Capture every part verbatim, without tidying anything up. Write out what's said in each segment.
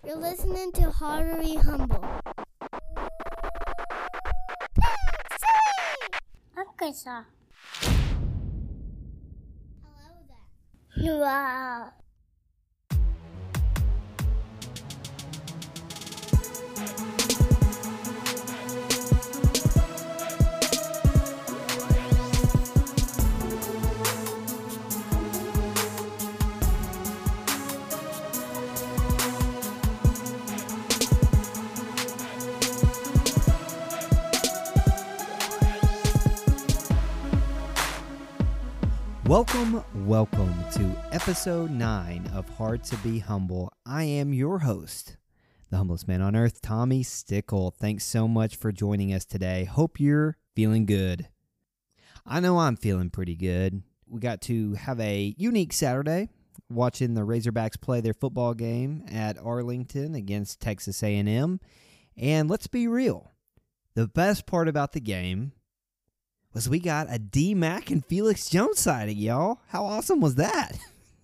You're listening to Hard to Be Humble. Arkansas. Hello there. Wow. Welcome, welcome to episode nine of Hard to Be Humble. I am your host, the humblest man on earth, Tommy Stickle. Thanks so much for joining us today. Hope you're feeling good. I know I'm feeling pretty good. We got to have a unique Saturday watching the Razorbacks play their football game at Arlington against Texas A and M. And let's be real, the best part about the game was we got a D-Mac and Felix Jones sighting, y'all. How awesome was that?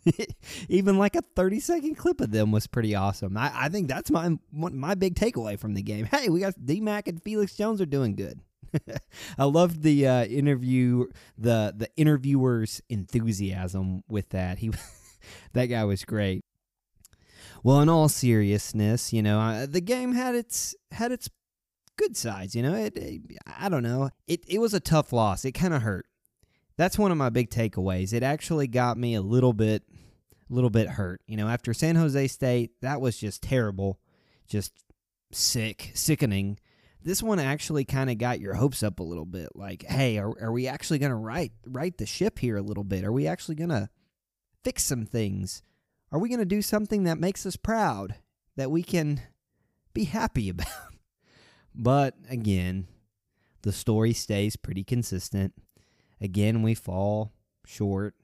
Even like a thirty-second clip of them was pretty awesome. I, I think that's my my big takeaway from the game. Hey, we got D-Mac and Felix Jones are doing good. I loved the uh, interview, the the interviewer's enthusiasm with that. He, that guy was great. Well, in all seriousness, you know, uh, the game had its had its. good sides, you know. It, it, I don't know. It it was a tough loss. It kind of hurt. That's one of my big takeaways. It actually got me a little bit, a little bit hurt. You know, after San Jose State, that was just terrible, just sick, sickening. This one actually kind of got your hopes up a little bit. Like, hey, are are we actually gonna right right the ship here a little bit? Are we actually gonna fix some things? Are we gonna do something that makes us proud, that we can be happy about? But, again, the story stays pretty consistent. Again, we fall short.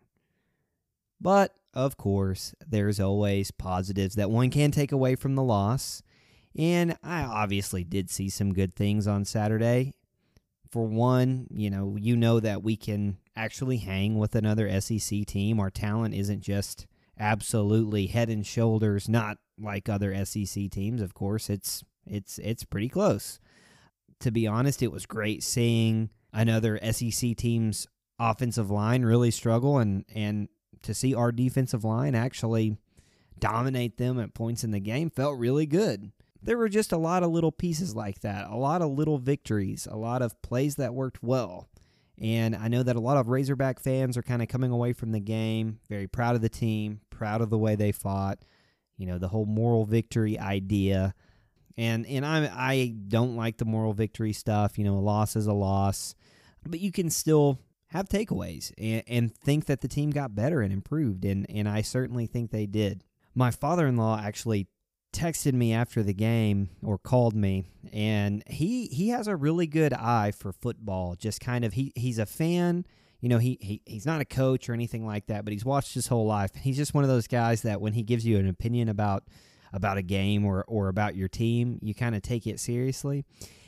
But, of course, there's always positives that one can take away from the loss. And I obviously did see some good things on Saturday. For one, you know, you know that we can actually hang with another S E C team. Our talent isn't just absolutely head and shoulders, not like other S E C teams, of course. It's It's it's pretty close. To be honest, it was great seeing another S E C team's offensive line really struggle and, and to see our defensive line actually dominate them at points in the game felt really good. There were just a lot of little pieces like that, a lot of little victories, a lot of plays that worked well. And I know that a lot of Razorback fans are kind of coming away from the game very proud of the team, proud of the way they fought, you know, the whole moral victory idea. And and I I don't like the moral victory stuff. You know, a loss is a loss. But you can still have takeaways and, and think that the team got better and improved. And, and I certainly think they did. My father-in-law actually texted me after the game or called me. And he he has a really good eye for football. Just kind of, he he's a fan. You know, he, he he's not a coach or anything like that, but he's watched his whole life. He's just one of those guys that when he gives you an opinion about about a game or, or about your team, you kind of take it seriously.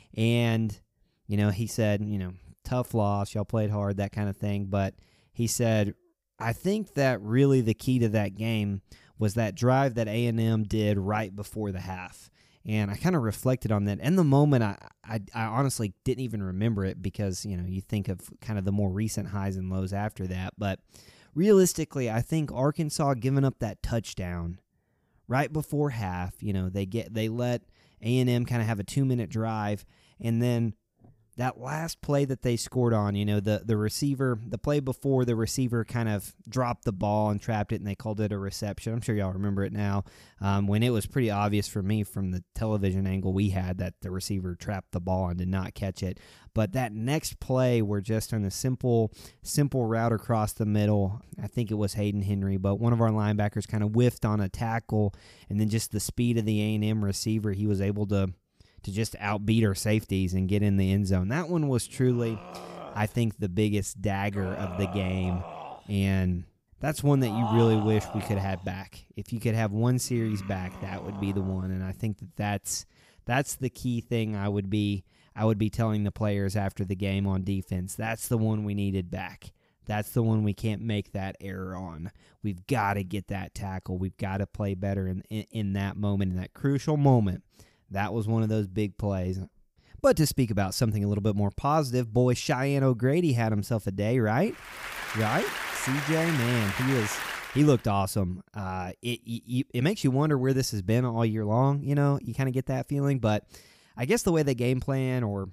And, you know, he said, you know, tough loss, y'all played hard, that kind of thing. But he said, I think that really the key to that game was that drive that A and M did right before the half. And I kind of reflected on that. In the moment, I, I I honestly didn't even remember it because, you know, you think of kind of the more recent highs and lows after that. But realistically, I think Arkansas giving up that touchdown right before half, you know, they get they let A and M kind of have a two-minute drive, and then that last play that they scored on, you know, the, the receiver, the play before the receiver kind of dropped the ball and trapped it, and they called it a reception. I'm sure y'all remember it now, um, when it was pretty obvious for me from the television angle we had that the receiver trapped the ball and did not catch it. But that next play were just on a simple, simple route across the middle. I think it was Hayden Henry, but one of our linebackers kind of whiffed on a tackle, and then just the speed of the A and M receiver, he was able to to just outbeat our safeties and get in the end zone. That one was truly, I think, the biggest dagger of the game, and that's one that you really wish we could have had back. If you could have one series back, that would be the one, and I think that that's, that's the key thing I would be I would be telling the players after the game on defense. That's the one we needed back. That's the one we can't make that error on. We've got to get that tackle. We've got to play better in, in, in that moment, in that crucial moment. That was one of those big plays. But to speak about something a little bit more positive, boy, Cheyenne O'Grady had himself a day, right? Right? C J, man, he was he looked awesome. Uh, it, it it makes you wonder where this has been all year long. You know, you kind of get that feeling. But I guess the way they game plan, or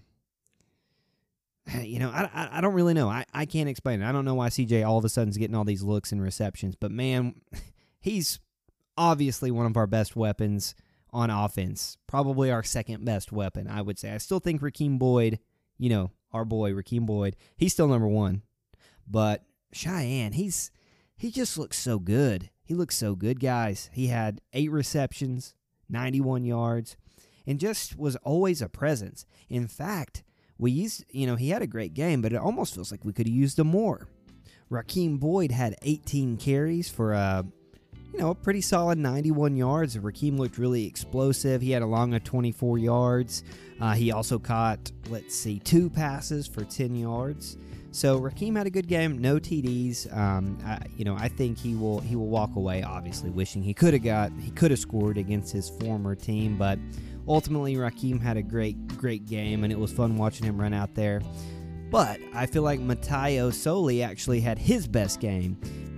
you know, I, I, I don't really know. I, I can't explain it. I don't know why C J all of a sudden is getting all these looks and receptions. But man, he's obviously one of our best weapons on offense, probably our second best weapon, I would say. I still think Rakeem Boyd, you know, our boy Rakeem Boyd, he's still number one. But Cheyenne, he's he just looks so good. He looks so good, guys. He had eight receptions, ninety-one yards, and just was always a presence. In fact, we used, you know, he had a great game, but it almost feels like we could have used him more. Rakeem Boyd had eighteen carries for a You know, a pretty solid ninety-one yards. Rakeem looked really explosive. He had a long of twenty-four yards. Uh, he also caught, let's see, two passes for ten yards. So Rakeem had a good game. No T Ds. Um, I, you know, I think he will he will walk away, obviously, wishing he could have got he could have scored against his former team. But ultimately, Rakeem had a great great game, and it was fun watching him run out there. But I feel like Matayo Soli actually had his best game.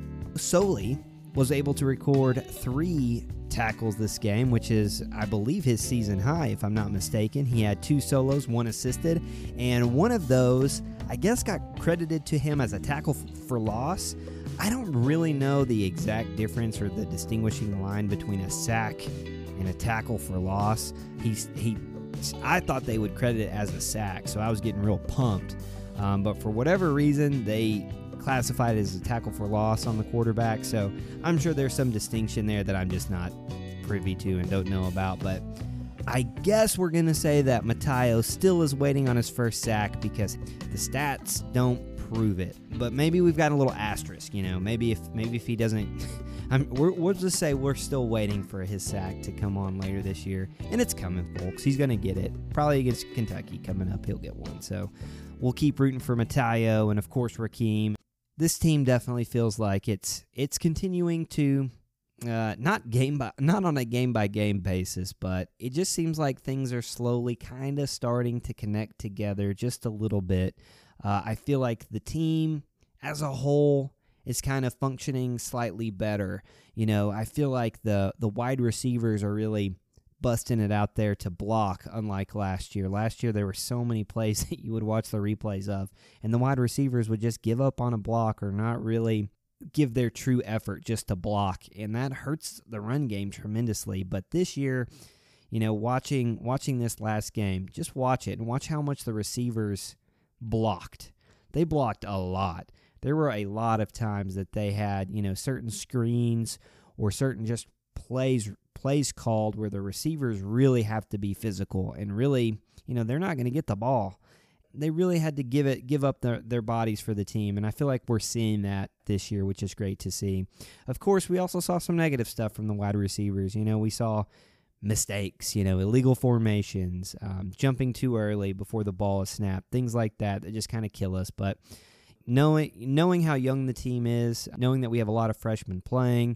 Soli was able to record three tackles this game, which is, I believe, his season high, if I'm not mistaken. He had two solos, one assisted, and one of those, I guess, got credited to him as a tackle f- for loss. I don't really know the exact difference or the distinguishing line between a sack and a tackle for loss. He's, he, I thought they would credit it as a sack, so I was getting real pumped. Um, but for whatever reason, they classified as a tackle for loss on the quarterback, so I'm sure there's some distinction there that I'm just not privy to and don't know about. But I guess we're going to say that Matayo still is waiting on his first sack because the stats don't prove it. But maybe we've got a little asterisk, you know, maybe if maybe if he doesn't I'm, we're, we'll just say we're still waiting for his sack to come on later this year, and it's coming, folks. He's going to get it. Probably against Kentucky coming up, he'll get one. So we'll keep rooting for Matayo and, of course, Rakeem. This team definitely feels like it's it's continuing to uh, not game by not on a game by game basis, but it just seems like things are slowly kind of starting to connect together just a little bit. Uh, I feel like the team as a whole is kind of functioning slightly better. You know, I feel like the the wide receivers are really busting it out there to block, unlike last year. Last year, there were so many plays that you would watch the replays of, and the wide receivers would just give up on a block or not really give their true effort just to block, and that hurts the run game tremendously. But this year, you know, watching watching this last game, just watch it and watch how much the receivers blocked. They blocked a lot. There were a lot of times that they had, you know, certain screens or certain just plays plays called where the receivers really have to be physical and really, you know, they're not going to get the ball. They really had to give it, give up their, their bodies for the team, and I feel like we're seeing that this year, which is great to see. Of course, we also saw some negative stuff from the wide receivers. You know, we saw mistakes, you know, illegal formations, um, jumping too early before the ball is snapped, things like that that just kind of kill us. But knowing knowing how young the team is, knowing that we have a lot of freshmen playing,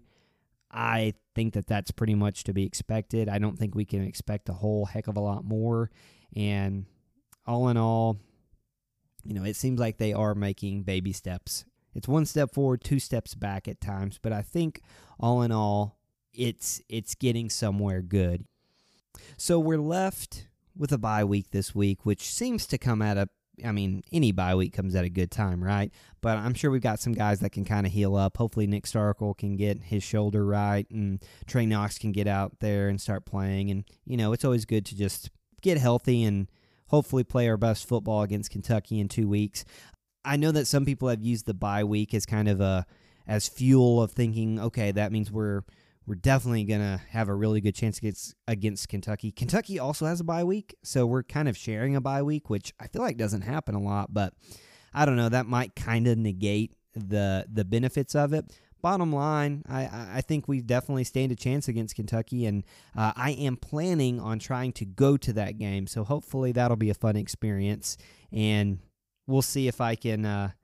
I think that that's pretty much to be expected. I don't think we can expect a whole heck of a lot more. And all in all, you know, it seems like they are making baby steps. It's one step forward, two steps back at times. But I think all in all, it's it's getting somewhere good. So we're left with a bye week this week, which seems to come at a I mean, any bye week comes at a good time, right? But I'm sure we've got some guys that can kind of heal up. Hopefully Nick Starkel can get his shoulder right, and Trey Knox can get out there and start playing. And, you know, it's always good to just get healthy and hopefully play our best football against Kentucky in two weeks. I know that some people have used the bye week as kind of a as fuel of thinking, okay, that means we're We're definitely going to have a really good chance against, against Kentucky. Kentucky also has a bye week, so we're kind of sharing a bye week, which I feel like doesn't happen a lot, but I don't know. That might kind of negate the the benefits of it. Bottom line, I, I think we definitely stand a chance against Kentucky, and uh, I am planning on trying to go to that game, so hopefully that'll be a fun experience, and we'll see if I can uh,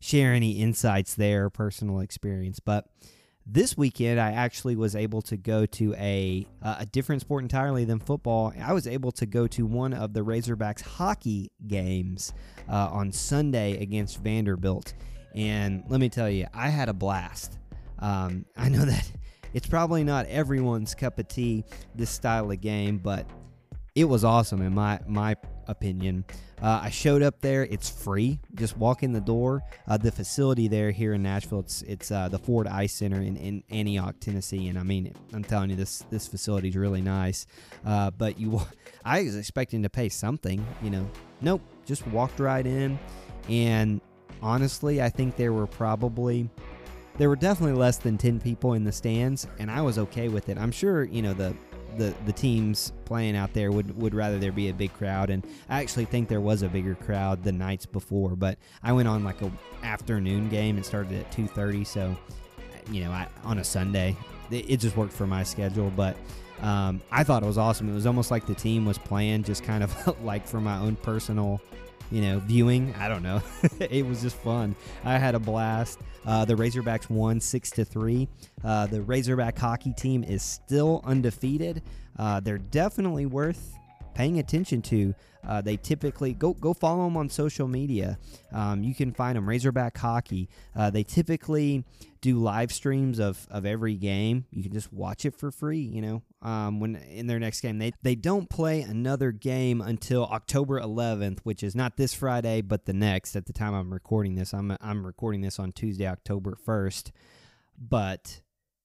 share any insights there, personal experience. But this weekend, I actually was able to go to a uh, a different sport entirely than football. I was able to go to one of the Razorbacks hockey games uh, on Sunday against Vanderbilt. And let me tell you, I had a blast. Um, I know that it's probably not everyone's cup of tea, this style of game, but it was awesome in my my opinion. Uh, I showed up there. It's free. Just walk in the door. Uh, the facility there here in Nashville, it's it's uh, the Ford Ice Center in, in Antioch, Tennessee. And I mean, I'm telling you, this this facility is really nice. Uh, but you, I was expecting to pay something, you know. Nope, just walked right in. And honestly, I think there were probably, there were definitely less than ten people in the stands, and I was okay with it. I'm sure, you know, the the the teams playing out there would, would rather there be a big crowd, and I actually think there was a bigger crowd the nights before, but I went on like a afternoon game. It started at two thirty, so, you know, I, on a Sunday, it, it just worked for my schedule, but um, I thought it was awesome. It was almost like the team was playing, just kind of like for my own personal, you know, viewing. I don't know. It was just fun. I had a blast. Uh, the Razorbacks won six to three. Uh, the Razorback hockey team is still undefeated. Uh, they're definitely worth paying attention to. Uh, they typically go go follow them on social media. Um, you can find them, Razorback Hockey. Uh, they typically do live streams of, of every game. You can just watch it for free, you know, um, when in their next game. They they don't play another game until October eleventh, which is not this Friday, but the next. At the time I'm recording this, I'm I'm recording this on Tuesday, October first. But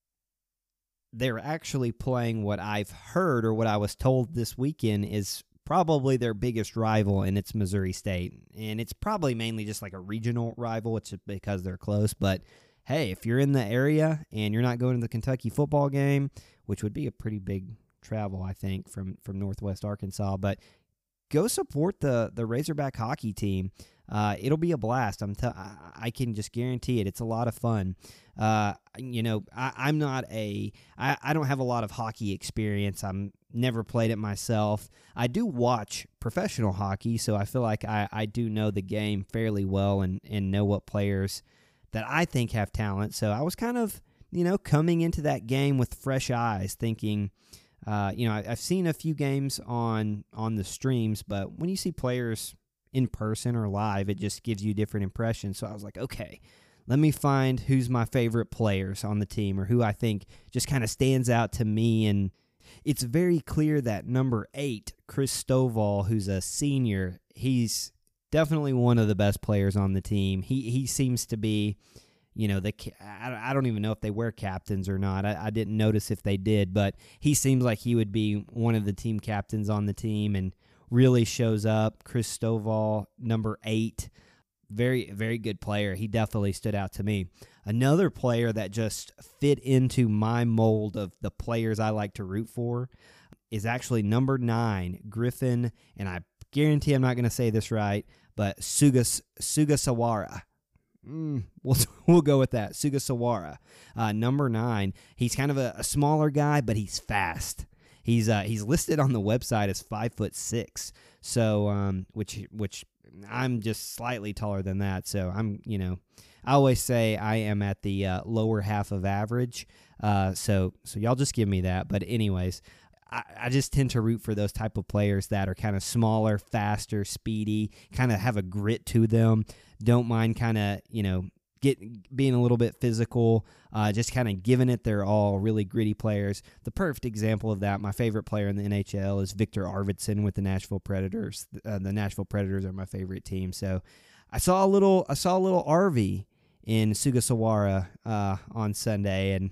they're actually playing what I've heard, or what I was told this weekend, is probably their biggest rival, and it's Missouri State. And it's probably mainly just like a regional rival. It's just because they're close. But hey, if you're in the area and you're not going to the Kentucky football game, which would be a pretty big travel, I think, from, from Northwest Arkansas, but go support the, the Razorback hockey team. Uh, it'll be a blast. I'm t- I can just guarantee it. It's a lot of fun. Uh, you know, I, I'm not a I, I don't have a lot of hockey experience. I'm never played it myself. I do watch professional hockey, so I feel like I, I do know the game fairly well, and, and know what players that I think have talent. So I was kind of, you know, coming into that game with fresh eyes, thinking, uh, you know, I, I've seen a few games on on the streams, but when you see players in person or live, it just gives you different impressions. So I was like, okay, let me find who's my favorite players on the team, or who I think just kind of stands out to me. And it's very clear that number eight, Chris Stovall, who's a senior, he's definitely one of the best players on the team. He he seems to be, you know, the I don't even know if they wear captains or not. I, I didn't notice if they did, but he seems like he would be one of the team captains on the team, and really shows up. Chris Stovall, number eight, very, very good player. He definitely stood out to me. Another player that just fit into my mold of the players I like to root for is actually number nine, Griffin, and I guarantee I'm not going to say this right, but Sugas, Sugasawara. Mm, we'll we'll go with that. Sugasawara, uh, number nine. He's kind of a, a smaller guy, but he's fast. He's uh, he's listed on the website as five foot six, so um, which which I'm just slightly taller than that. So I'm you know I always say I am at the uh, lower half of average. Uh, so so y'all just give me that. But anyways, I, I just tend to root for those type of players that are kind of smaller, faster, speedy, kind of have a grit to them. Don't mind kind of you know. Get being a little bit physical, uh, just kind of giving it their all, really gritty players. The perfect example of that, my favorite player in the N H L is Victor Arvidsson with the Nashville Predators. Uh, the Nashville Predators are my favorite team. So I saw a little I saw a little R V in Sugasawara uh, on Sunday, and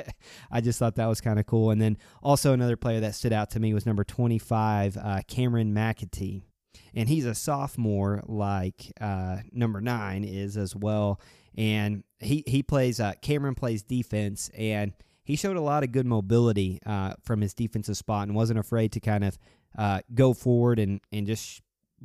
I just thought that was kind of cool. And then also another player that stood out to me was number twenty-five, uh, Cameron McAtee. And he's a sophomore like uh, number nine is as well. And he, he plays, uh, Cameron plays defense, and he showed a lot of good mobility uh, from his defensive spot, and wasn't afraid to kind of uh, go forward and, and just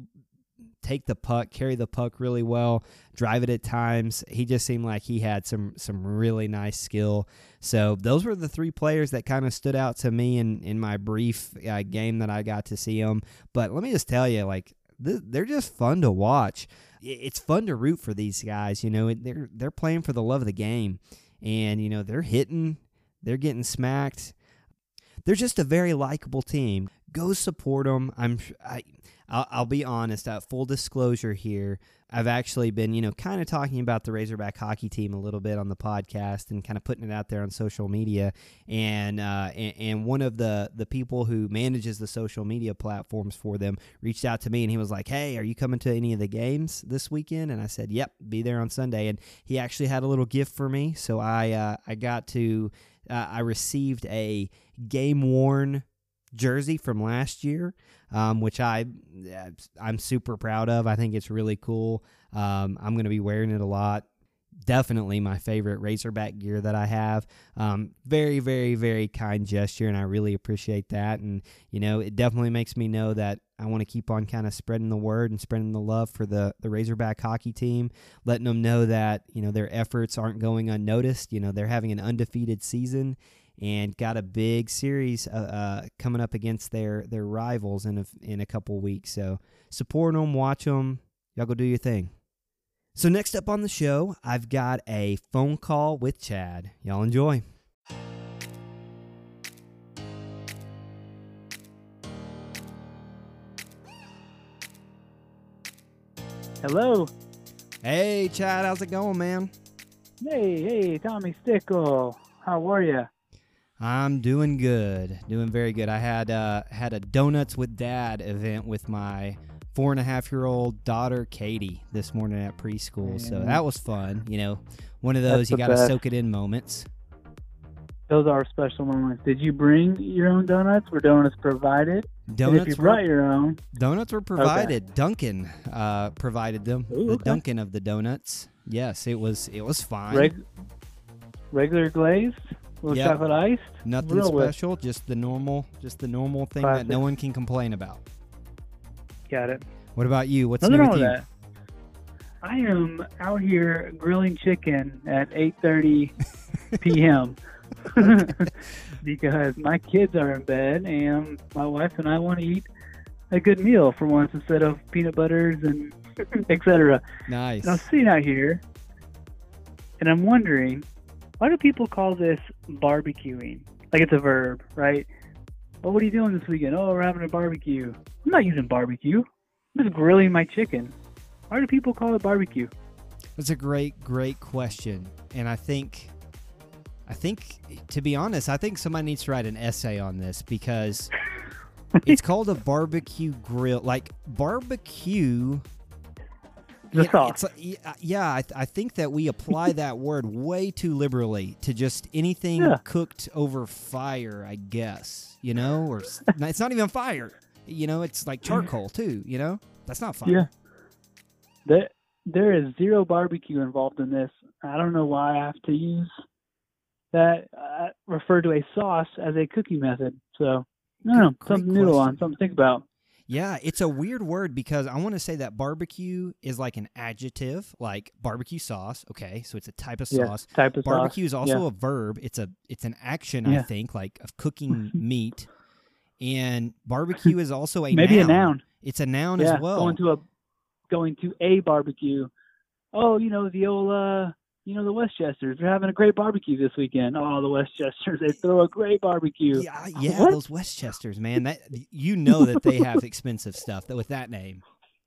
take the puck, carry the puck really well, drive it at times. He just seemed like he had some some really nice skill. So those were the three players that kind of stood out to me in, in my brief uh, game that I got to see them. But let me just tell you, like, th- they're just fun to watch. it's fun to root for these guys. You know, they're they're playing for the love of the game, and you know they're hitting, they're getting smacked. They're just a very likable team. Go support them. I'm I. I'll, I'll be honest. Uh, full disclosure here. I've actually been, you know, kind of talking about the Razorback hockey team a little bit on the podcast and kind of putting it out there on social media. And uh, and, and one of the, the people who manages the social media platforms for them reached out to me, and he was like, "Hey, are you coming to any of the games this weekend?" And I said, "Yep, be there on Sunday." And he actually had a little gift for me, so I uh, I got to uh, I received a game worn jersey from last year, um, which I I'm super proud of. I think it's really cool. Um, I'm going to be wearing it a lot. Definitely my favorite Razorback gear that I have. Um, very, very, very kind gesture, and I really appreciate that. And you know, it definitely makes me know that I want to keep on kind of spreading the word and spreading the love for the the Razorback hockey team, letting them know that you know their efforts aren't going unnoticed. You know, they're having an undefeated season, and got a big series uh, uh, coming up against their their rivals in a, in a couple weeks. So support them, watch them. Y'all go do your thing. So next up on the show, I've got a phone call with Chad. Y'all enjoy. Hello. Hey, Chad. How's it going, man? Hey, hey, Tommy Stickle. How are you? I'm doing good, doing very good. I had uh, had a Donuts with Dad event with my four and a half year old daughter Katie this morning at preschool, so that was fun. You know, one of those That's you the got to best. soak it in moments. Those are special moments. Did you bring your own donuts? Were donuts provided? And Donuts if you were brought your own, donuts were provided. Duncan uh, provided them. Ooh, the okay. Duncan of the donuts. Yes, it was it was fine. reg- regular glazed, little Yep. chocolate iced. Nothing Real whip. special, just the normal, just the normal thing that Classic. no one can complain about. Got it. What about you? What's Nothing new wrong with with you? that. I am out here grilling chicken at eight thirty p.m. because my kids are in bed and my wife and I want to eat a good meal for once instead of peanut butters and et cetera. Nice. And I'm sitting out here and I'm wondering, why do people call this barbecuing? Like it's a verb, right? Oh, what are you doing this weekend? Oh, we're having a barbecue. I'm not using barbecue. I'm just grilling my chicken. Why do people call it barbecue? That's a great, great question, and I think, I think, to be honest, I think somebody needs to write an essay on this because it's called a barbecue grill. Like barbecue. The yeah, sauce. It's, yeah, yeah, I, I think that we apply that word way too liberally to just anything Yeah. cooked over fire, I guess. You know, or s- it's not even fire. You know, it's like charcoal too. You know, that's not fire. Yeah. There, there is zero barbecue involved in this. I don't know why I have to use that, uh, refer to a sauce as a cooking method. So, I don't know, Great something new question. on, something to think about. Yeah, it's a weird word because I want to say that barbecue is like an adjective, like barbecue sauce. Okay, so it's a type of Yeah, sauce. type of Barbecue sauce. is also Yeah. a verb. It's a it's an action, I Yeah. think, like of cooking meat. And barbecue is also a Maybe noun. a noun. It's a noun Yeah, as well. going to a going to a barbecue. Oh, you know the old, uh, you know the Westchesters. They're having a great barbecue this weekend. Oh, the Westchesters, they throw a great barbecue. yeah, yeah, What? those Westchesters, man. That you know that they have expensive stuff that with that name.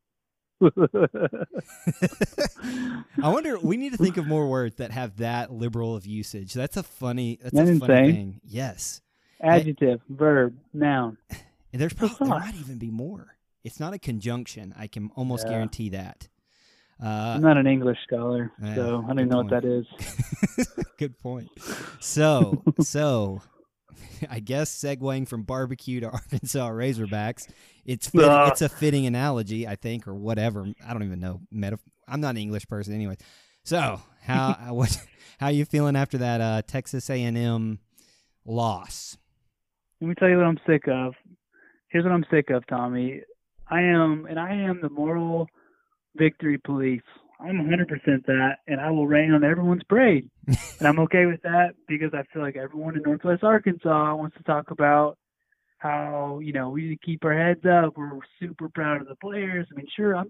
I wonder. We need to think of more words that have that liberal of usage. That's a funny. That's Isn't a that funny insane? thing. Yes. Adjective, verb, noun. And there's The probably, there sauce. might even be more. It's not a conjunction. I can almost Yeah. guarantee that. Uh, I'm not an English scholar, yeah, so I don't good even know what point. that is. Good point. So, so I guess segueing from barbecue to Arkansas Razorbacks, it's fit, Ugh. it's a fitting analogy, I think, or whatever. I don't even know. Metaf- I'm not an English person, anyway. So, how what how you feeling after that uh, Texas A and M loss? Let me tell you what I'm sick of. Here's what I'm sick of, Tommy. I am, and I am the moral victory police. I'm one hundred percent that, and I will rain on everyone's parade. And I'm okay with that because I feel like everyone in Northwest Arkansas wants to talk about how, you know, we need to keep our heads up. We're super proud of the players. I mean, sure, I'm, I'm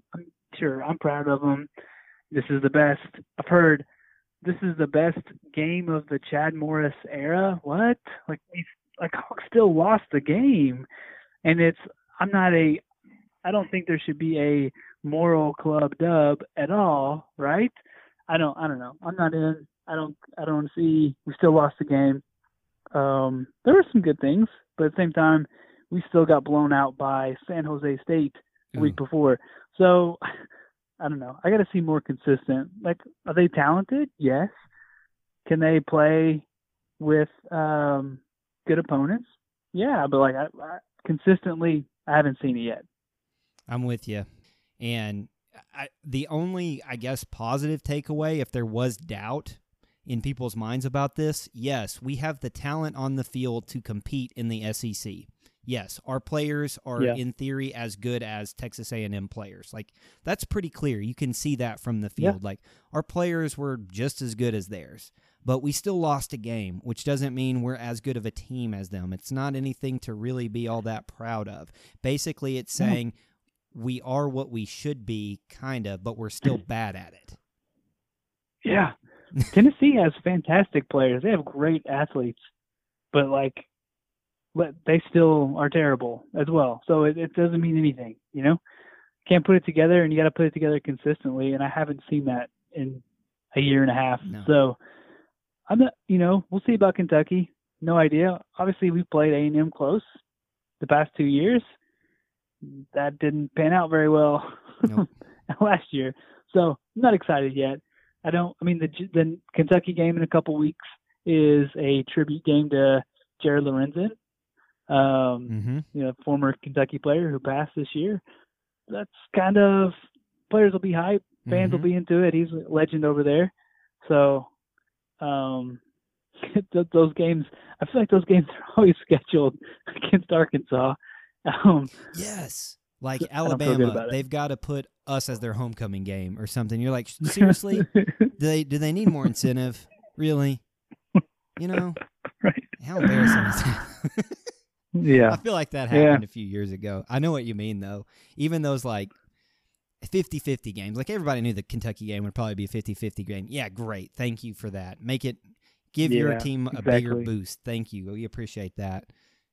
sure, I'm proud of them. This is the best. I've heard this is the best game of the Chad Morris era. What? Like, we, like Hawks still lost the game, and it's. I'm not a. I don't think there should be a moral club dub at all, right? I don't. I don't know. I'm not in. I don't. I don't see. We still lost the game. Um, there were some good things, but at the same time, we still got blown out by San Jose State the Ooh. week before. So. I don't know. I got to see more consistent. Like, are they talented? Yes. Can they play with um, good opponents? Yeah, but like I, I, consistently, I haven't seen it yet. I'm with you. And I, the only, I guess, positive takeaway, if there was doubt in people's minds about this, yes, we have the talent on the field to compete in the S E C. Yes, our players are, yeah. in theory, as good as Texas A and M players. Like, that's pretty clear. You can see that from the field. Yeah. Like, our players were just as good as theirs. But we still lost a game, which doesn't mean we're as good of a team as them. It's not anything to really be all that proud of. Basically, it's saying mm. we are what we should be, kind of, but we're still bad at it. Yeah. Tennessee has fantastic players. They have great athletes. But, like, but they still are terrible as well. So it, it doesn't mean anything, you know? Can't put it together, and you got to put it together consistently, and I haven't seen that in a year and a half. No. So I'm not, you know, we'll see about Kentucky. No idea. Obviously, we've played A and M close the past two years. That didn't pan out very well nope. last year. So I'm not excited yet. I don't, I mean, the, the Kentucky game in a couple weeks is a tribute game to Jared Lorenzen. Um, mm-hmm. you know, former Kentucky player who passed this year. That's kind of, players will be hyped, fans mm-hmm. will be into it. He's a legend over there. So, um, those games, I feel like those games are always scheduled against Arkansas. Um, yes. Like Alabama, they've got to put us as their homecoming game or something. You're like, seriously? do they, do they need more incentive? Really? You know? Right. How embarrassing is that? Yeah. I feel like that happened yeah. a few years ago. I know what you mean, though. Even those, like, fifty-fifty games. Like, everybody knew the Kentucky game would probably be a fifty-fifty game. Yeah, great. Thank you for that. Make it – give yeah, your team a exactly. bigger boost. Thank you. We appreciate that.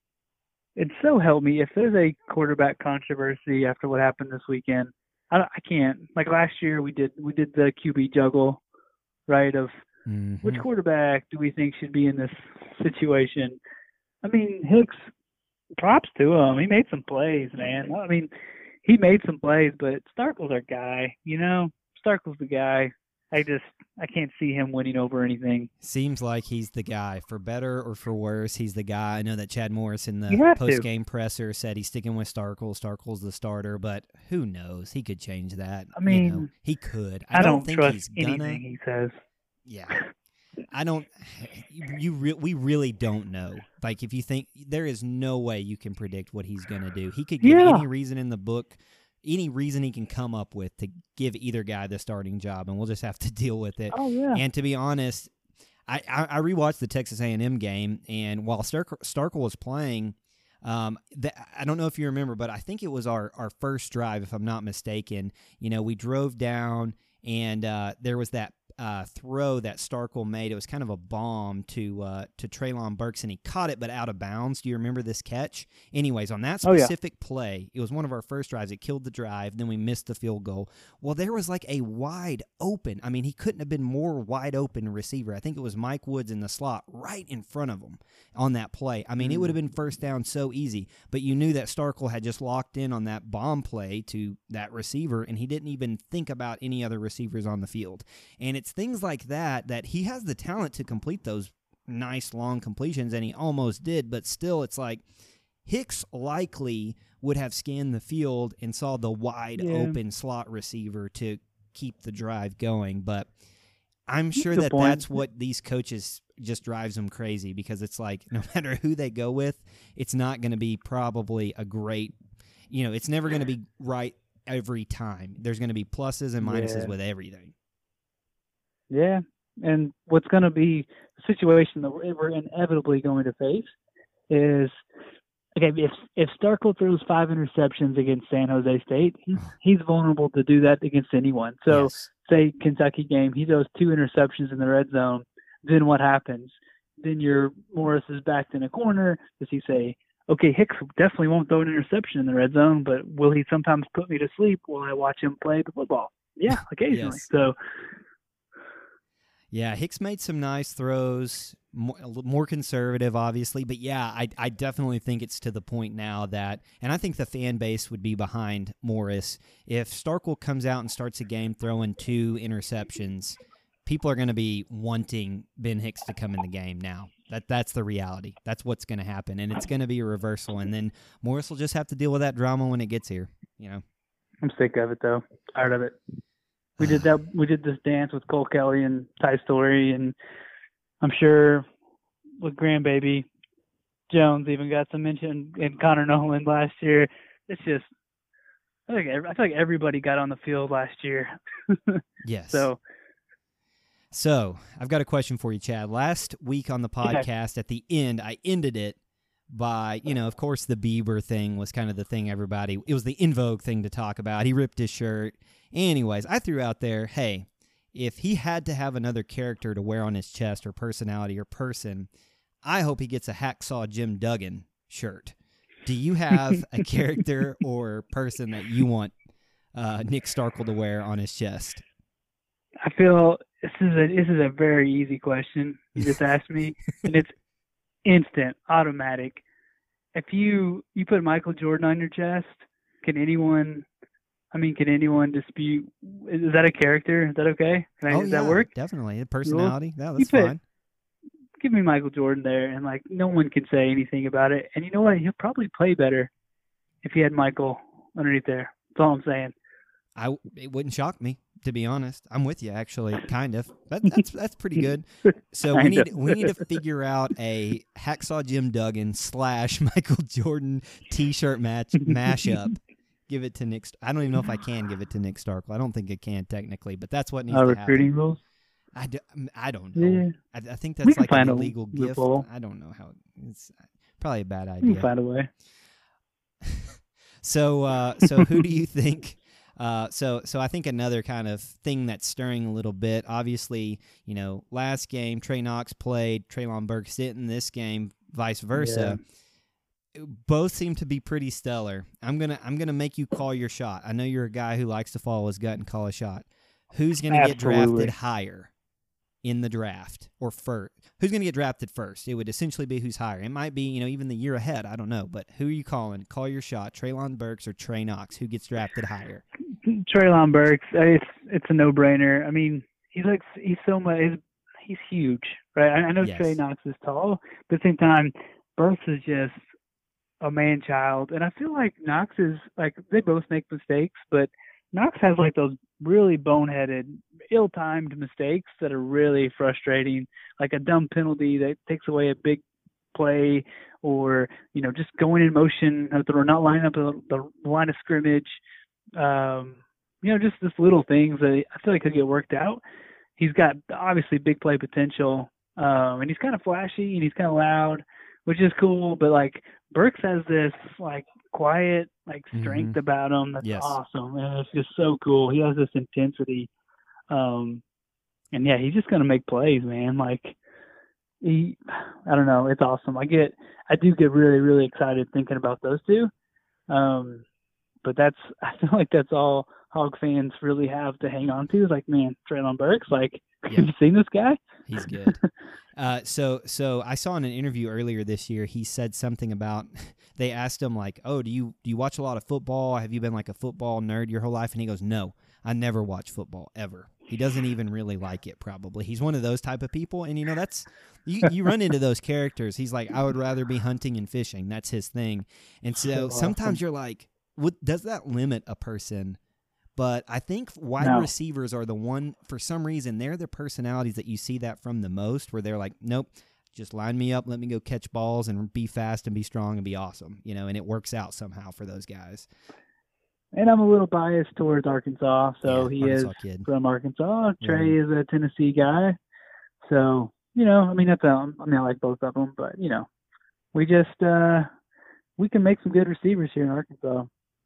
It so helped me. If there's a quarterback controversy after what happened this weekend, I, I can't. Like, last year we did we did the Q B juggle, right, of mm-hmm. which quarterback do we think should be in this situation. I mean, Hicks – props to him. He made some plays, man. I mean, he made some plays, but Starkel's our guy, you know? Starkel's the guy. I just, I can't see him winning over anything. Seems like he's the guy. For better or for worse, he's the guy. I know that Chad Morris in the post-game presser said he's sticking with Starkel. Starkel's the starter, but who knows? He could change that. I mean, you know, he could. I, I don't, don't think trust he's gonna. anything he says. Yeah. I don't, you, re, we really don't know. Like, if you think, there is no way you can predict what he's going to do. He could give yeah. any reason in the book, any reason he can come up with to give either guy the starting job, and we'll just have to deal with it. Oh, yeah. And to be honest, I, I, I rewatched the Texas A and M game, and while Stark, Starkel was playing, um, the, I don't know if you remember, but I think it was our, our first drive, if I'm not mistaken. You know, we drove down, and uh, there was that Uh, throw that Starkel made. It was kind of a bomb to uh, to Treylon Burks, and he caught it but out of bounds. Do you remember this catch? Anyways, on that specific oh, yeah. play, it was one of our first drives. It killed the drive. Then we missed the field goal. Well, there was like a wide open. I mean, he couldn't have been more wide open receiver. I think it was Mike Woods in the slot right in front of him on that play. I mean, mm. it would have been first down so easy, but you knew that Starkel had just locked in on that bomb play to that receiver, and he didn't even think about any other receivers on the field. And it's things like that that he has the talent to complete those nice long completions, and he almost did, but still it's like Hicks likely would have scanned the field and saw the wide yeah. open slot receiver to keep the drive going. But I'm sure that point. that's what these coaches just drives them crazy, because it's like no matter who they go with, it's not going to be probably a great, you know, it's never going to be right every time. There's going to be pluses and minuses yeah. with everything. Yeah, and what's going to be the situation that we're inevitably going to face is Okay, if if Starkville throws five interceptions against San Jose State, he's he's vulnerable to do that against anyone. So, Yes. say Kentucky game, he throws two interceptions in the red zone. Then what happens? Then your Morris is backed in a corner. Does he say, "Okay, Hicks definitely won't throw an interception in the red zone, but will he sometimes put me to sleep while I watch him play the football?" Yeah, occasionally. Yes. So, Yeah, Hicks made some nice throws, more, more conservative, obviously. But yeah, I, I definitely think it's to the point now that, and I think the fan base would be behind Morris. If Starkville comes out and starts a game throwing two interceptions, people are going to be wanting Ben Hicks to come in the game now. That That's the reality. That's what's going to happen. And it's going to be a reversal. And then Morris will just have to deal with that drama when it gets here, you know. I'm sick of it, though. Tired of it. We did that. We did this dance with Cole Kelly and Ty Story, and I'm sure with Grandbaby Jones even got some mention in Connor Noland last year. It's just, I think I feel like everybody got on the field last year. Yes. So, so I've got a question for you, Chad. Last week on the podcast, at the end, I ended it by, you know, of course, the Bieber thing was kind of the thing everybody, it was the in vogue thing to talk about. He ripped his shirt. Anyways, I threw out there, hey, if he had to have another character to wear on his chest or personality or person, I hope he gets a Hacksaw Jim Duggan shirt. Do you have a character or person that you want uh, Nick Starkville to wear on his chest? I feel this is a this is a very easy question you just asked me, and it's instant, automatic. If you you put Michael Jordan on your chest, can anyone? I mean, can anyone dispute? Is that a character? Is that okay? Can I, oh, does yeah, that work? Definitely. A personality. Yeah, You that's put- fine. Give me Michael Jordan there, and like no one can say anything about it. And you know what? He'll probably play better if he had Michael underneath there. That's all I'm saying. I, it wouldn't shock me, to be honest. I'm with you, actually, kind of. That, that's that's pretty good. So we Kind need of. we need to figure out a Hacksaw Jim Duggan slash Michael Jordan T-shirt match mashup. Give it to Nick. St- I don't even know if I can give it to Nick Starkville. I don't think I can technically, but that's what needs Uh, to recruiting happen. rules. I, do, I don't know. Yeah, I, I think We that's can like an find a illegal gift. loophole. I don't know how. It's probably a bad we idea. can find a way. So, uh, so who do you think? Uh, so, so I think another kind of thing that's stirring a little bit. Obviously, you know, last game Trey Knox played, Treylon Burks didn't. This game, vice versa. Both seem to be pretty stellar. I'm gonna, I'm gonna make you call your shot. I know you're a guy who likes to follow his gut and call a shot. Who's gonna get Absolutely. drafted higher in the draft or first? Who's gonna get drafted first? It would essentially be who's higher. It might be, you know, even the year ahead. I don't know, but who are you calling? Call your shot. Treylon Burks or Trey Knox? Who gets drafted higher? Treylon Burks, uh, it's it's a no-brainer. I mean, he's like he's so much. He's, he's huge, right? I, I know Yes. Trey Knox is tall, but at the same time, Burks is just a man-child, and I feel like Knox is like they both make mistakes, but Knox has like those really boneheaded, ill-timed mistakes that are really frustrating, like a dumb penalty that takes away a big play, or you know just going in motion or not lining up the, the line of scrimmage. Um, you know, just just little things that I feel like could get worked out. He's got obviously big play potential, um, and he's kind of flashy and he's kind of loud, which is cool. But like Burks has this like quiet like strength Mhm. about him that's Yes. awesome, and it's just so cool. He has this intensity, um, and yeah, he's just gonna make plays, man. Like he, I don't know, it's awesome. I get, I do get really really excited thinking about those two. Um, But that's, I feel like that's all Hog fans really have to hang on to. Is like, man, Treylon Burks, like, Yeah. have you seen this guy? He's good. uh, so, so I saw in an interview earlier this year, he said something about. They asked him like, "Oh, do you do you watch a lot of football? Have you been like a football nerd your whole life?" And he goes, "No, I never watch football ever." He doesn't even really like it. Probably he's one of those type of people, and you know that's you. You run into those characters. He's like, "I would rather be hunting and fishing." That's his thing. And so So sometimes awesome. you're like, what, does that limit a person? But I think wide No. receivers are the one, for some reason, they're the personalities that you see that from the most, where they're like, nope, just line me up, let me go catch balls and be fast and be strong and be awesome, you know, and it works out somehow for those guys. And I'm a little biased towards Arkansas, so Yeah, he Arkansas is kid. from Arkansas. Trey Right. is a Tennessee guy, so you know, I mean, that's um, I mean, I like both of them, but you know, we just uh, we can make some good receivers here in Arkansas.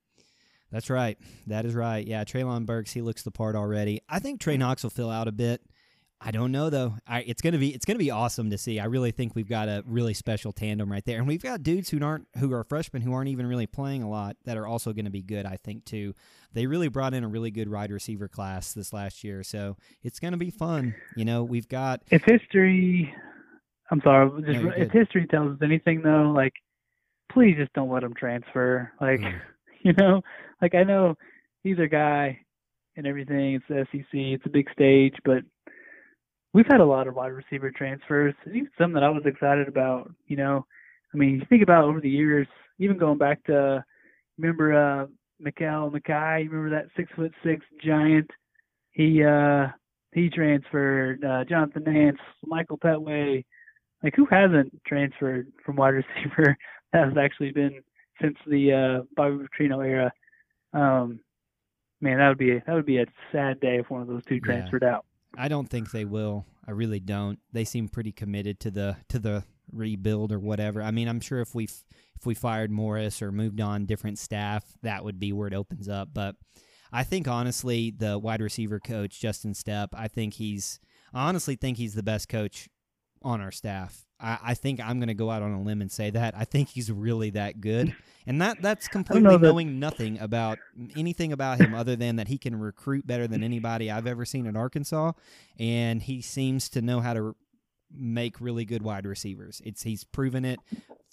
That's right. That is right. Yeah, Traylon Burks, he looks the part already. I think Trey Knox will fill out a bit. I don't know though. I, it's gonna be it's gonna be awesome to see. I really think we've got a really special tandem right there, and we've got dudes who aren't who are freshmen who aren't even really playing a lot that are also going to be good. I think too. They really brought in a really good wide receiver class this last year, so it's going to be fun. You know, we've got if history. I'm sorry. Just, No, if history tells us anything though, like please just don't let him transfer. Like Mm. you know, like I know he's a guy and everything. It's the S E C. It's a big stage, but we've had a lot of wide receiver transfers, even some that I was excited about. You know, I mean, you think about over the years, even going back to, remember uh, Mikael Mackay, you remember that six foot six giant? He uh, he transferred. Uh, Jonathan Nance, Michael Petway. Like, who hasn't transferred from wide receiver? That has actually been since the uh, Bobby Petrino era. Um, man, that would be that would be a sad day if one of those two Yeah. transferred out. I don't think they will. I really don't. They seem pretty committed to the to the rebuild or whatever. I mean, I'm sure if we if we fired Morris or moved on different staff, that would be where it opens up. But I think honestly, the wide receiver coach Justin Stepp, I think he's I honestly think he's the best coach on our staff. I, I think I'm going to go out on a limb and say that. I think he's really that good. And that that's completely know that- knowing nothing about anything about him other than that he can recruit better than anybody I've ever seen at Arkansas, and he seems to know how to re- make really good wide receivers. It's he's proven it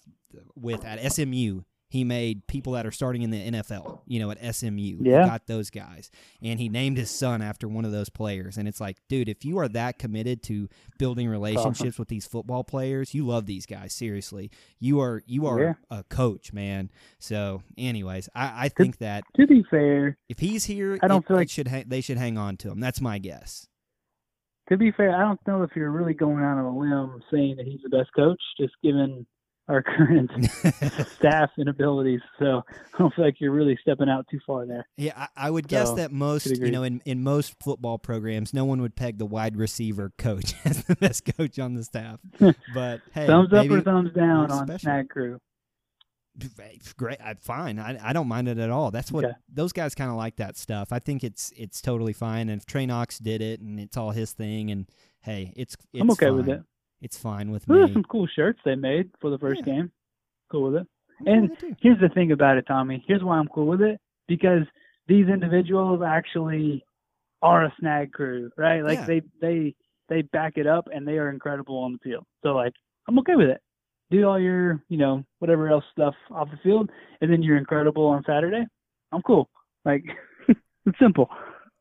with at S M U. He made people that are starting in the N F L, you know, at S M U. Yeah. He got those guys. And he named his son after one of those players. And it's like, dude, if you are that committed to building relationships with these football players, you love these guys, seriously. You are you are Yeah. a coach, man. So, anyways, I, I think that To be fair, if he's here, I don't it- feel it like- should ha- they should hang on to him. That's my guess. to be fair, I don't know if you're really going out on a limb saying that he's the best coach, just given our current staff and abilities. So I don't feel like you're really stepping out too far there. Yeah, I, I would guess So, that most, could you agree. know, in, in most football programs, no one would peg the wide receiver coach as the best coach on the staff. But hey, thumbs up maybe, or thumbs down we're on special. Snag Crew. great, I, fine. I, I don't mind it at all. That's what Okay. those guys kind of like that stuff. I think it's it's totally fine. And if Trey Knox did it, and it's all his thing, and hey, it's, it's I'm okay fine. with it. It's fine with Well, there's me. some cool shirts they made for the first Yeah. game. Cool with it. I'm cool And with it too. here's the thing about it, Tommy. Here's why I'm cool with it. Because these individuals actually are a Snag Crew, right? Like Yeah. they they they back it up and they are incredible on the field. So like I'm okay with it. Do all your, you know, whatever else stuff off the field, and then you're incredible on Saturday. I'm cool. Like it's simple.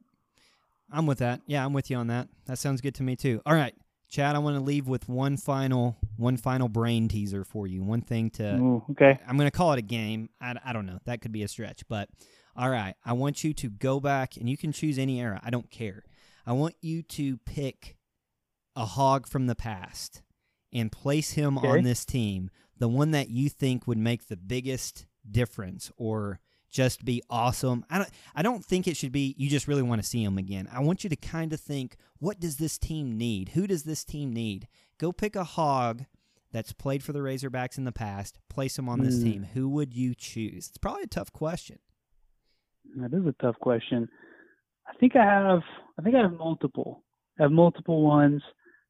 I'm with that. Yeah, I'm with you on that. That sounds good to me too. All right, Chad, I want to leave with one final one final brain teaser for you. One thing to Ooh, okay. I'm going to call it a game. I, I don't know. That could be a stretch, but all right. I want you to go back, and you can choose any era. I don't care. I want you to pick a hog from the past and place him Okay. on this team, the one that you think would make the biggest difference or just be awesome. I don't I don't think it should be you just really want to see him again. I want you to kind of think, what does this team need? Who does this team need? Go pick a hog that's played for the Razorbacks in the past, place him on this Hmm. team. Who would you choose? It's probably a tough question. That is a tough question. I think I have I think I have multiple. I have multiple ones.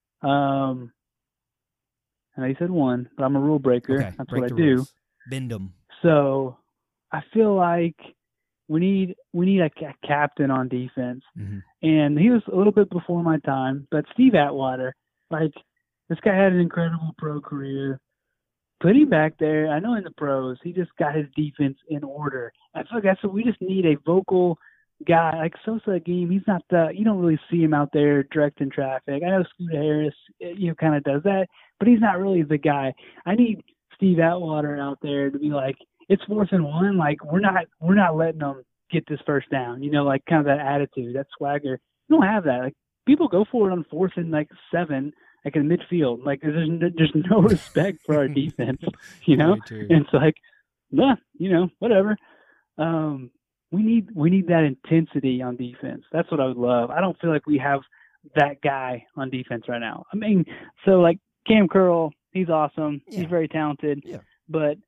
Um I know you said one, but I'm a rule breaker. Okay, That's break what I the do. rules. Bend them. So I feel like we need we need a, ca- captain on defense, Mhm. and he was a little bit before my time. But Steve Atwater, like this guy had an incredible pro career. Put him back there. I know in the pros, he just got his defense in order. I feel like that's what we just need, a vocal guy like Sosa Game. He's not the you don't really see him out there directing traffic. I know Scooter Harris, eh, you know, kind of does that, but he's not really the guy. I need Steve Atwater out there to be like, it's fourth and one. Like we're not we're not letting them get this first down. You know, like kind of that attitude, that swagger. You don't have that. Like people go for it on fourth and like seven, like in midfield. Like there's n- there's no respect for our defense. You know, Very true. and it's like, nah, you know, whatever. Um, we need we need that intensity on defense. That's what I would love. I don't feel like we have that guy on defense right now. I mean, so like Cam Curl, he's awesome. Yeah. He's very talented. Yeah. But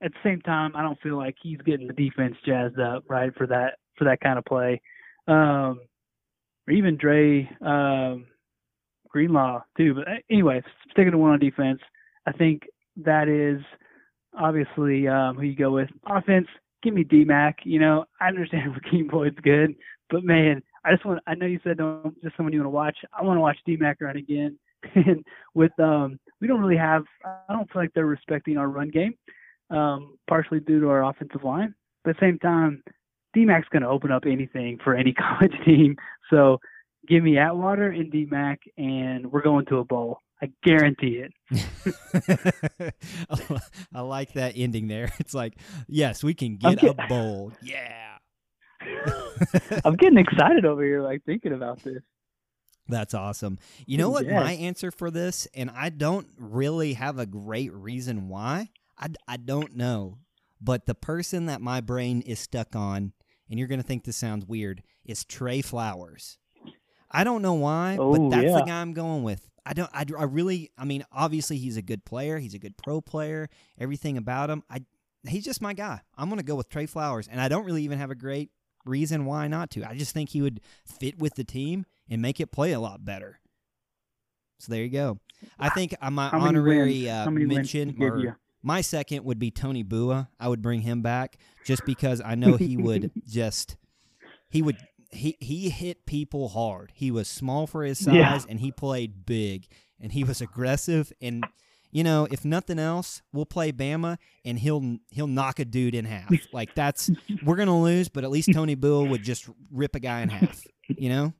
at the same time, I don't feel like he's getting the defense jazzed up, right, for that for that kind of play. Um, or even Dre um, Greenlaw too. But anyway, sticking to one on defense, I think that is obviously um, who you go with. Offense, give me D-Mac. You know, I understand Rakeem Boyd's good, but man, I just want. I know you said don't just someone you want to watch. I want to watch D-Mac run again. And with um, we don't really have. I don't feel like they're respecting our run game, um, partially due to our offensive line. But at the same time, D-Mac's going to open up anything for any college team. So give me Atwater and D-Mac, and we're going to a bowl. I guarantee it. I like that ending there. It's like, yes, we can get get- a bowl. Yeah. I'm getting excited over here, like thinking about this. That's awesome. You know what Yeah. my answer for this, and I don't really have a great reason why. I, I don't know. But the person that my brain is stuck on, and you're going to think this sounds weird, is Trey Flowers. I don't know why, Oh, but that's yeah. the guy I'm going with. I don't. I, I really. I mean, obviously he's a good player. He's a good pro player. Everything about him. I. He's just my guy. I'm going to go with Trey Flowers, and I don't really even have a great reason why not to. I just think he would fit with the team and make it play a lot better. So there you go. I think uh, my How many honorary wins? uh, How many wins mention, did he give or you? my second would be Tony Bua. I would bring him back just because I know he would just he would he he hit people hard. He was small for his size, Yeah. and he played big, and he was aggressive. And you know, if nothing else, we'll play Bama, and he'll he'll knock a dude in half. Like that's we're gonna lose, but at least Tony Bua would just rip a guy in half. You know.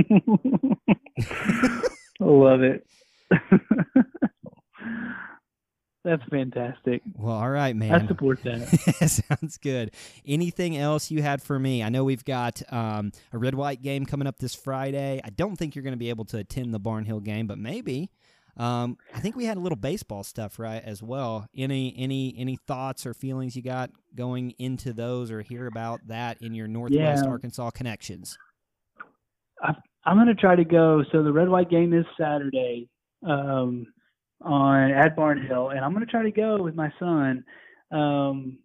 I love it. That's fantastic. Well, all right, man. I support that. Sounds good. Anything else you had for me? I know we've got um, a red-white game coming up this Friday. I don't think you're going to be able to attend the Barnhill game, but maybe. Um, I think we had a little baseball stuff, right, as well. Any any any thoughts or feelings you got going into those, or hear about that in your Northwest Yeah. Arkansas connections? I, I'm going to try to go. So the red white game is Saturday um, on at Barnhill, and I'm going to try to go with my son. Um,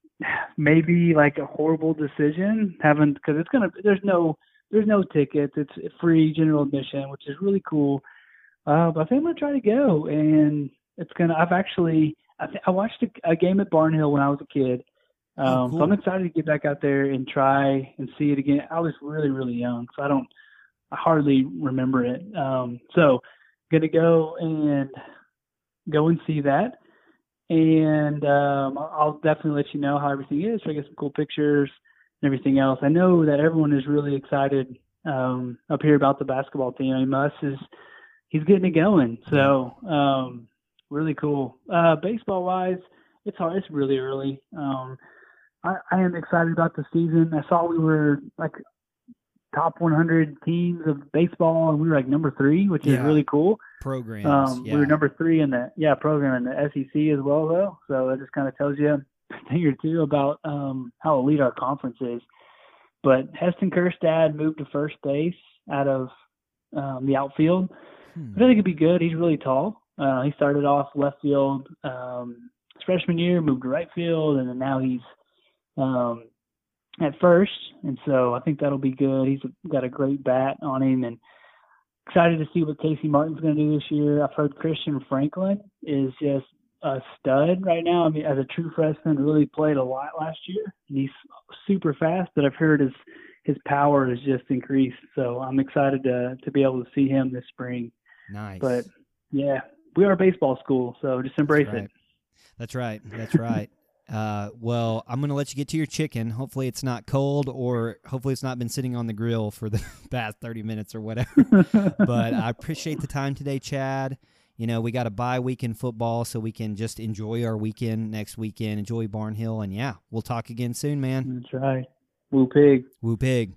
maybe like a horrible decision, having because it's gonna. There's no there's no tickets. It's free general admission, which is really cool. Uh, but I think I'm going to try to go, and it's gonna. I've actually I, th- I watched a, a game at Barnhill when I was a kid. Um, Oh, cool. So I'm excited to get back out there and try and see it again. I was really, really young, so I don't, I hardly remember it. Um, so gonna go and go and see that, and um, I'll I'll definitely let you know how everything is. Try to get some cool pictures and everything else. I know that everyone is really excited um, up here about the basketball team. I mean, Muss is he's getting it going, so um, really cool. Uh, baseball wise, it's hard. It's really early. Um, I, I am excited about the season. I saw we were like top one hundred teams of baseball, and we were like number three, which is Yeah. really cool. Programs. Um, yeah. We were number three in the yeah program in the S E C as well, though. So that just kind of tells you a thing or two about um, how elite our conference is. But Heston Kerstad moved to first base out of um, the outfield. Hmm. I think he'd be good. He's really tall. Uh, he started off left field um, his freshman year, moved to right field, and then now he's um, at first. And so I think that'll be good. He's got a great bat on him, and excited to see what Casey Martin's going to do this year. I've heard Christian Franklin is just a stud right now. I mean, as a true freshman, really played a lot last year, and he's super fast. But I've heard his his power has just increased. So I'm excited to to be able to see him this spring. Nice. But yeah, we are a baseball school, so just embrace That's right. it. That's right. That's right. Uh, well, I'm going to let you get to your chicken. Hopefully it's not cold, or hopefully it's not been sitting on the grill for the past thirty minutes or whatever. But I appreciate the time today, Chad. You know, we got a bye week in football, so we can just enjoy our weekend next weekend, enjoy Barnhill, and yeah, we'll talk again soon, man. That's right. Woo pig. Woo pig.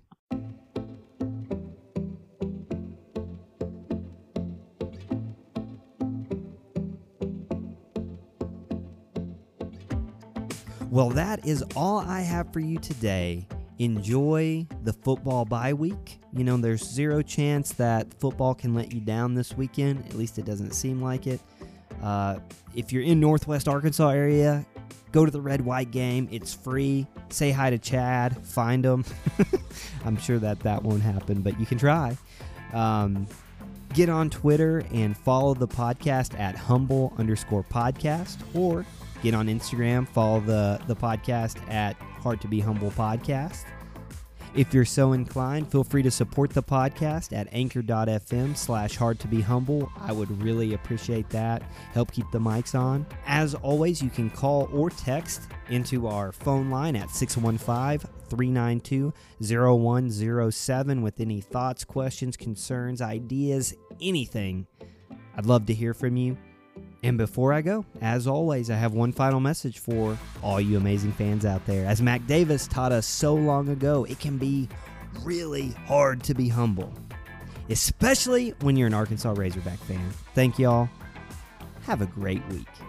Well, that is all I have for you today. Enjoy the football bye week. You know, there's zero chance that football can let you down this weekend. At least it doesn't seem like it. Uh, if you're in Northwest Arkansas area, Go to the Red White game. It's free. Say hi to Chad. Find him. I'm sure that that won't happen, but you can try. Um, get on Twitter and follow the podcast at humble underscore podcast, or get on Instagram, follow the, the podcast at Hard to Be Humble Podcast. If you're so inclined, feel free to support the podcast at anchor.fm slash hard to be humble. I would really appreciate that. Help keep the mics on. As always, you can call or text into our phone line at six one five, three nine two, zero one zero seven with any thoughts, questions, concerns, ideas, anything. I'd love to hear from you. And before I go, as always, I have one final message for all you amazing fans out there. As Mac Davis taught us so long ago, it can be really hard to be humble, especially when you're an Arkansas Razorback fan. Thank y'all. Have a great week.